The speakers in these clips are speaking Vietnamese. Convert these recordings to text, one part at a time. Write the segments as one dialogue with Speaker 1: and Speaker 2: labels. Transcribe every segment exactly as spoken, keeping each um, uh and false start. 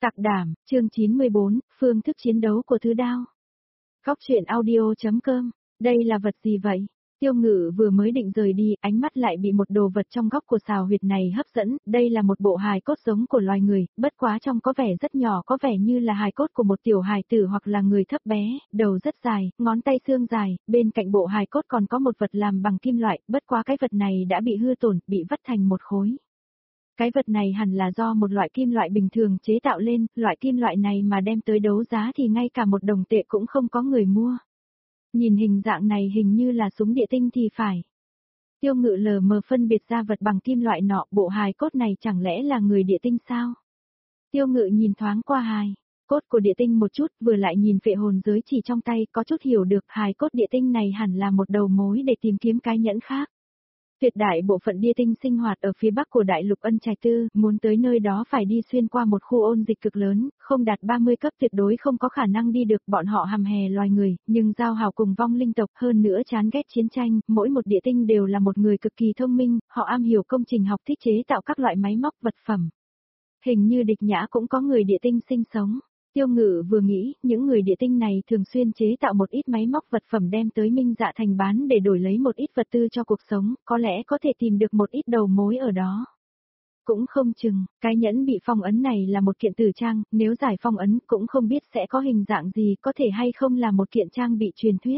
Speaker 1: Sạc đảm, chương chín mươi bốn, phương thức chiến đấu của thứ đao. Góc truyện audio.com, đây là vật gì vậy? Tiêu Ngự vừa mới định rời đi, ánh mắt lại bị một đồ vật trong góc của xào huyệt này hấp dẫn, đây là một bộ hài cốt giống của loài người, bất quá trông có vẻ rất nhỏ, có vẻ như là hài cốt của một tiểu hài tử hoặc là người thấp bé, đầu rất dài, ngón tay xương dài, bên cạnh bộ hài cốt còn có một vật làm bằng kim loại, bất quá cái vật này đã bị hư tổn, bị vắt thành một khối. Cái vật này hẳn là do một loại kim loại bình thường chế tạo lên, loại kim loại này mà đem tới đấu giá thì ngay cả một đồng tệ cũng không có người mua. Nhìn hình dạng này hình như là súng địa tinh thì phải. Tiêu Ngự lờ mờ phân biệt ra vật bằng kim loại nọ, bộ hài cốt này chẳng lẽ là người địa tinh sao? Tiêu Ngự nhìn thoáng qua hài cốt của địa tinh một chút, vừa lại nhìn phệ hồn giới chỉ trong tay, có chút hiểu được hài cốt địa tinh này hẳn là một đầu mối để tìm kiếm cái nhẫn khác. Tuyệt đại bộ phận địa tinh sinh hoạt ở phía bắc của đại lục Ân Trạch Tư, muốn tới nơi đó phải đi xuyên qua một khu ôn dịch cực lớn, không đạt ba mươi cấp tuyệt đối không có khả năng đi được, bọn họ hầm hè loài người, nhưng giao hảo cùng vong linh tộc, hơn nữa chán ghét chiến tranh, mỗi một địa tinh đều là một người cực kỳ thông minh, họ am hiểu công trình học thiết chế tạo các loại máy móc vật phẩm. Hình như Địch Nhã cũng có người địa tinh sinh sống. Tiêu Ngự vừa nghĩ, những người địa tinh này thường xuyên chế tạo một ít máy móc vật phẩm đem tới Minh Dạ Thành bán để đổi lấy một ít vật tư cho cuộc sống, có lẽ có thể tìm được một ít đầu mối ở đó. Cũng không chừng, cái nhẫn bị phong ấn này là một kiện tử trang, nếu giải phong ấn cũng không biết sẽ có hình dạng gì, có thể hay không là một kiện trang bị truyền thuyết.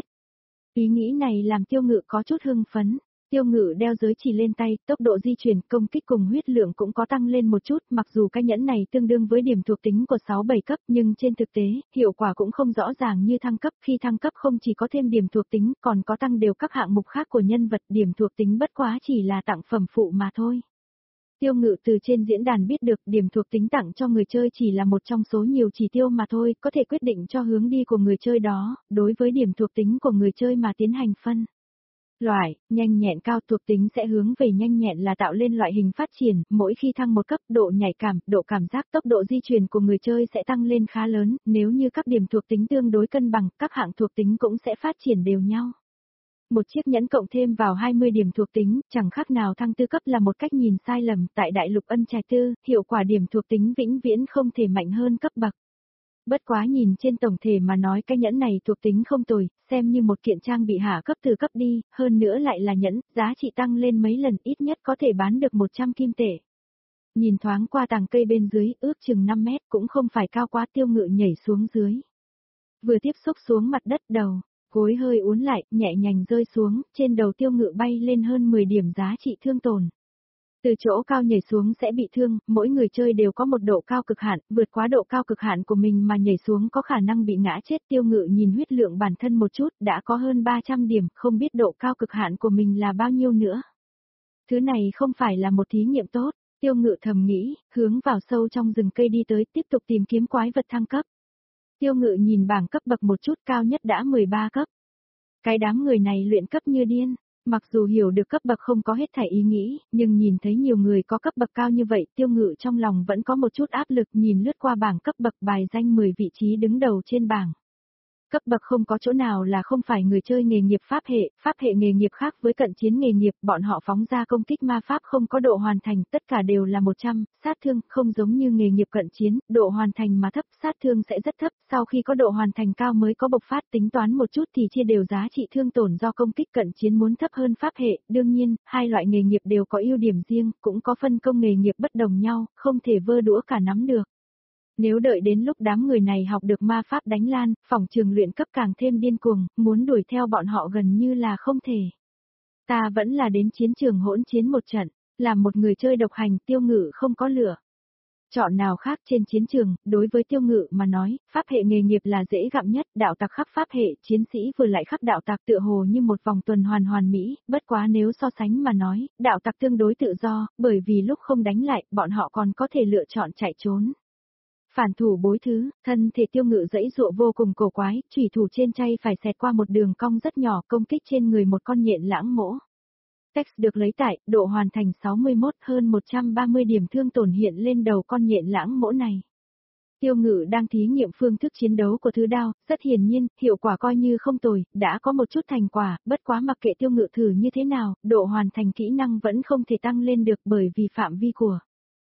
Speaker 1: Ý nghĩ này làm Tiêu Ngự có chút hưng phấn. Tiêu Ngự đeo giới chỉ lên tay, tốc độ di chuyển, công kích cùng huyết lượng cũng có tăng lên một chút, mặc dù cái nhẫn này tương đương với điểm thuộc tính của sáu bảy cấp, nhưng trên thực tế, hiệu quả cũng không rõ ràng như thăng cấp, khi thăng cấp không chỉ có thêm điểm thuộc tính, còn có tăng đều các hạng mục khác của nhân vật, điểm thuộc tính bất quá chỉ là tặng phẩm phụ mà thôi. Tiêu Ngự từ trên diễn đàn biết được điểm thuộc tính tặng cho người chơi chỉ là một trong số nhiều chỉ tiêu mà thôi, có thể quyết định cho hướng đi của người chơi đó, đối với điểm thuộc tính của người chơi mà tiến hành phân. Loại, nhanh nhẹn cao thuộc tính sẽ hướng về nhanh nhẹn là tạo lên loại hình phát triển, mỗi khi thăng một cấp, độ nhạy cảm, độ cảm giác, tốc độ di chuyển của người chơi sẽ tăng lên khá lớn, nếu như các điểm thuộc tính tương đối cân bằng, các hạng thuộc tính cũng sẽ phát triển đều nhau. Một chiếc nhẫn cộng thêm vào hai mươi điểm thuộc tính, chẳng khác nào thăng tư cấp là một cách nhìn sai lầm, tại đại lục Ân Trạch Tư, hiệu quả điểm thuộc tính vĩnh viễn không thể mạnh hơn cấp bậc. Bất quá nhìn trên tổng thể mà nói cái nhẫn này thuộc tính không tồi, xem như một kiện trang bị hạ cấp từ cấp đi, hơn nữa lại là nhẫn, giá trị tăng lên mấy lần, ít nhất có thể bán được một trăm kim tệ. Nhìn thoáng qua tàng cây bên dưới, ước chừng năm mét, cũng không phải cao quá. Tiêu Ngự nhảy xuống dưới. Vừa tiếp xúc xuống mặt đất, đầu, gối hơi uốn lại, nhẹ nhàng rơi xuống, trên đầu Tiêu Ngự bay lên hơn mười điểm giá trị thương tổn. Từ chỗ cao nhảy xuống sẽ bị thương, mỗi người chơi đều có một độ cao cực hạn, vượt quá độ cao cực hạn của mình mà nhảy xuống có khả năng bị ngã chết. Tiêu Ngự nhìn huyết lượng bản thân một chút, đã có hơn ba trăm điểm, không biết độ cao cực hạn của mình là bao nhiêu nữa. Thứ này không phải là một thí nghiệm tốt, Tiêu Ngự thầm nghĩ, hướng vào sâu trong rừng cây đi tới, tiếp tục tìm kiếm quái vật thăng cấp. Tiêu Ngự nhìn bảng cấp bậc một chút, cao nhất đã mười ba cấp. Cái đám người này luyện cấp như điên. Mặc dù hiểu được cấp bậc không có hết thảy ý nghĩ, nhưng nhìn thấy nhiều người có cấp bậc cao như vậy, Tiêu Ngự trong lòng vẫn có một chút áp lực, nhìn lướt qua bảng cấp bậc bài danh mười vị trí đứng đầu trên bảng. Cấp bậc không có chỗ nào là không phải người chơi nghề nghiệp pháp hệ, pháp hệ nghề nghiệp khác với cận chiến nghề nghiệp, bọn họ phóng ra công kích ma pháp không có độ hoàn thành, tất cả đều là một trăm, sát thương, không giống như nghề nghiệp cận chiến, độ hoàn thành mà thấp, sát thương sẽ rất thấp, sau khi có độ hoàn thành cao mới có bộc phát, tính toán một chút thì chia đều giá trị thương tổn do công kích cận chiến muốn thấp hơn pháp hệ, đương nhiên, hai loại nghề nghiệp đều có ưu điểm riêng, cũng có phân công nghề nghiệp bất đồng nhau, không thể vơ đũa cả nắm được. Nếu đợi đến lúc đám người này học được ma pháp đánh lan, phòng trường luyện cấp càng thêm điên cuồng, muốn đuổi theo bọn họ gần như là không thể. Ta vẫn là đến chiến trường hỗn chiến một trận, làm một người chơi độc hành. Tiêu Ngự không có lựa chọn nào khác trên chiến trường, đối với Tiêu Ngự mà nói, pháp hệ nghề nghiệp là dễ gặm nhất, đạo tặc khắc pháp hệ, chiến sĩ vừa lại khắc đạo tặc tựa hồ như một vòng tuần hoàn hoàn mỹ, bất quá nếu so sánh mà nói, đạo tặc tương đối tự do, bởi vì lúc không đánh lại, bọn họ còn có thể lựa chọn chạy trốn. Phản thủ bối thứ, thân thể Tiêu Ngự dãy dụa vô cùng cổ quái, chủy thủ trên tay phải xẹt qua một đường cong rất nhỏ, công kích trên người một con nhện lãng mỗ. Text được lấy tải, độ hoàn thành sáu mươi mốt, hơn một trăm ba mươi điểm thương tổn hiện lên đầu con nhện lãng mỗ này. Tiêu Ngự đang thí nghiệm phương thức chiến đấu của thứ đao, rất hiển nhiên, hiệu quả coi như không tồi, đã có một chút thành quả, bất quá mặc kệ Tiêu Ngự thử như thế nào, độ hoàn thành kỹ năng vẫn không thể tăng lên được bởi vì phạm vi của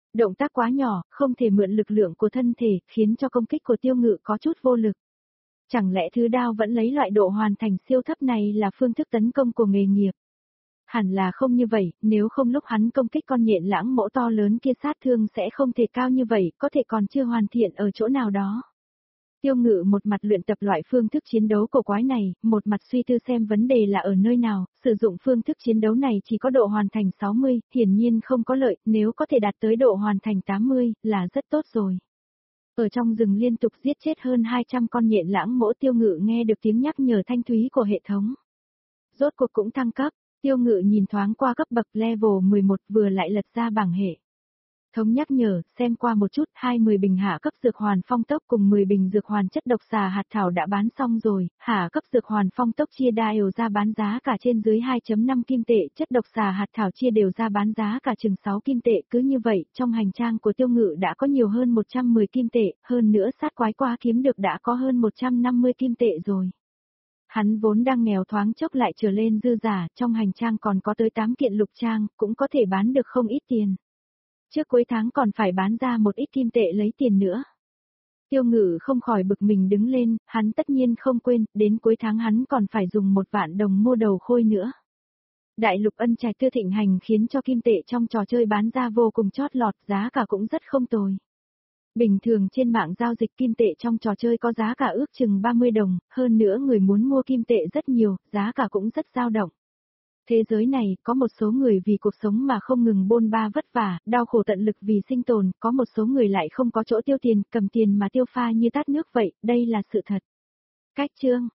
Speaker 1: Động tác quá nhỏ, không thể mượn lực lượng của thân thể, khiến cho công kích của Tiêu Ngự có chút vô lực. Chẳng lẽ thứ đao vẫn lấy loại độ hoàn thành siêu thấp này là phương thức tấn công của nghề nghiệp? Hẳn là không như vậy, nếu không lúc hắn công kích con nhện lãng mỗ to lớn kia sát thương sẽ không thể cao như vậy, có thể còn chưa hoàn thiện ở chỗ nào đó. Tiêu Ngự một mặt luyện tập loại phương thức chiến đấu của quái này, một mặt suy tư xem vấn đề là ở nơi nào, sử dụng phương thức chiến đấu này chỉ có độ hoàn thành sáu mươi, hiển nhiên không có lợi, nếu có thể đạt tới độ hoàn thành tám mươi, là rất tốt rồi. Ở trong rừng liên tục giết chết hơn hai trăm con nhện lãng mỗ, Tiêu Ngự nghe được tiếng nhắc nhở thanh thúy của hệ thống. Rốt cuộc cũng thăng cấp, Tiêu Ngự nhìn thoáng qua cấp bậc level mười một vừa lại lật ra bảng hệ thống nhắc nhở, xem qua một chút, hai mươi bình hạ cấp dược hoàn phong tốc cùng mười bình dược hoàn chất độc xà hạt thảo đã bán xong rồi, hạ cấp dược hoàn phong tốc chia đều ra bán giá cả trên dưới hai phẩy năm kim tệ, chất độc xà hạt thảo chia đều ra bán giá cả chừng sáu kim tệ, cứ như vậy, trong hành trang của Tiêu Ngự đã có nhiều hơn một trăm mười kim tệ, hơn nữa sát quái qua kiếm được đã có hơn một trăm năm mươi kim tệ rồi. Hắn vốn đang nghèo thoáng chốc lại trở lên dư giả, trong hành trang còn có tới tám kiện lục trang, cũng có thể bán được không ít tiền. Trước cuối tháng còn phải bán ra một ít kim tệ lấy tiền nữa. Tiêu Ngự không khỏi bực mình đứng lên, hắn tất nhiên không quên, đến cuối tháng hắn còn phải dùng một vạn đồng mua đầu khôi nữa. Đại lục ân trạch tư thịnh hành khiến cho kim tệ trong trò chơi bán ra vô cùng chót lọt, giá cả cũng rất không tồi. Bình thường trên mạng giao dịch kim tệ trong trò chơi có giá cả ước chừng ba mươi đồng, hơn nữa người muốn mua kim tệ rất nhiều, giá cả cũng rất dao động. Thế giới này, có một số người vì cuộc sống mà không ngừng bôn ba vất vả, đau khổ tận lực vì sinh tồn, có một số người lại không có chỗ tiêu tiền, cầm tiền mà tiêu pha như tát nước vậy, đây là sự thật. Cách chương